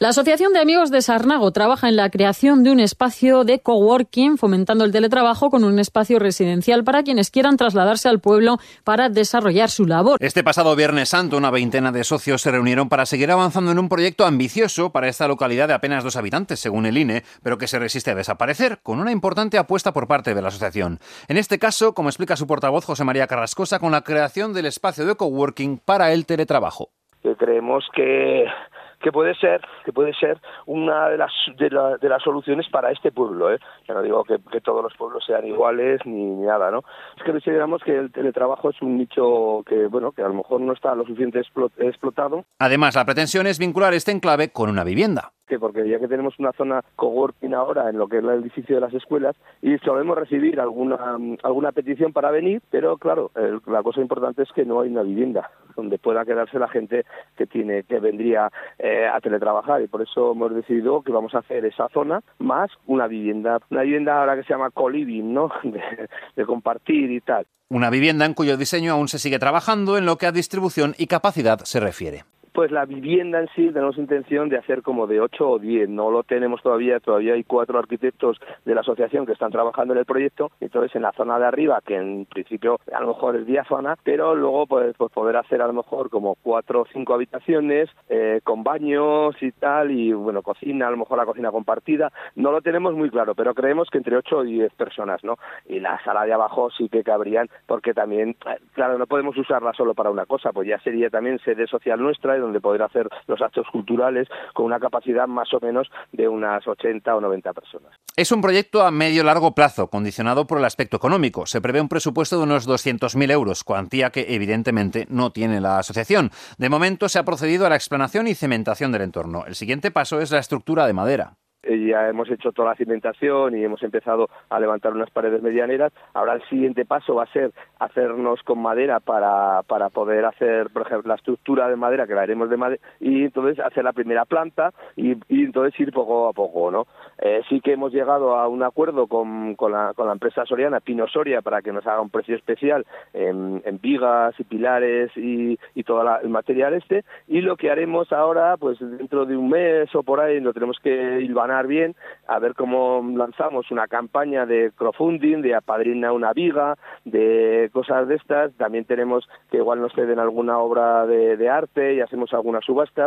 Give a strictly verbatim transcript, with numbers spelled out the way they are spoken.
La Asociación de Amigos de Sarnago trabaja en la creación de un espacio de coworking, fomentando el teletrabajo con un espacio residencial para quienes quieran trasladarse al pueblo para desarrollar su labor. Este pasado Viernes Santo, una veintena de socios se reunieron para seguir avanzando en un proyecto ambicioso para esta localidad de apenas dos habitantes, según el I N E, pero que se resiste a desaparecer, con una importante apuesta por parte de la asociación. En este caso, como explica su portavoz José María Carrascosa, con la creación del espacio de coworking para el teletrabajo. Que creemos que que puede ser que puede ser una de las de, la, de las soluciones para este pueblo, ¿eh? Ya no digo que, que todos los pueblos sean iguales ni, ni nada, ¿no? Es que consideramos que el teletrabajo es un nicho que, bueno, que a lo mejor no está lo suficiente explotado. Además, la pretensión es vincular este enclave con una vivienda. Porque ya que tenemos una zona coworking ahora en lo que es el edificio de las escuelas y solemos recibir alguna alguna petición para venir, pero claro, el, la cosa importante es que no hay una vivienda donde pueda quedarse la gente que tiene que vendría eh, a teletrabajar, y por eso hemos decidido que vamos a hacer esa zona más una vivienda, una vivienda ahora que se llama co-living, ¿no? De, de compartir y tal. Una vivienda en cuyo diseño aún se sigue trabajando en lo que a distribución y capacidad se refiere. Pues la vivienda en sí tenemos intención de hacer como de ocho o diez, no lo tenemos todavía, todavía hay cuatro arquitectos de la asociación que están trabajando en el proyecto, entonces en la zona de arriba, que en principio a lo mejor es diáfana, pero luego pues, pues poder hacer a lo mejor como cuatro o cinco habitaciones eh, con baños y tal, y bueno, cocina, a lo mejor la cocina compartida, no lo tenemos muy claro, pero creemos que entre ocho y diez personas, ¿no? Y la sala de abajo sí que cabrían, porque también, claro, no podemos usarla solo para una cosa, pues ya sería también sede social nuestra, donde poder hacer los actos culturales con una capacidad más o menos de unas ochenta o noventa personas. Es un proyecto a medio-largo plazo, condicionado por el aspecto económico. Se prevé un presupuesto de unos doscientos mil euros, cuantía que evidentemente no tiene la asociación. De momento se ha procedido a la explanación y cementación del entorno. El siguiente paso es la estructura de madera. Ya hemos hecho toda la cimentación y hemos empezado a levantar unas paredes medianeras. Ahora el siguiente paso va a ser hacernos con madera para, para poder hacer, por ejemplo, la estructura de madera, que la haremos de madera, y entonces hacer la primera planta y, y entonces ir poco a poco, ¿no? Eh, sí que hemos llegado a un acuerdo con, con, la, con la empresa soriana, Pino Soria, para que nos haga un precio especial en, en vigas y pilares y, y todo la, el material este, y lo que haremos ahora, pues dentro de un mes o por ahí, lo tenemos que hilvanar bien, a ver cómo lanzamos una campaña de crowdfunding, de apadrina una viga, de cosas de estas. También tenemos que igual nos ceden alguna obra de, de arte y hacemos alguna subasta.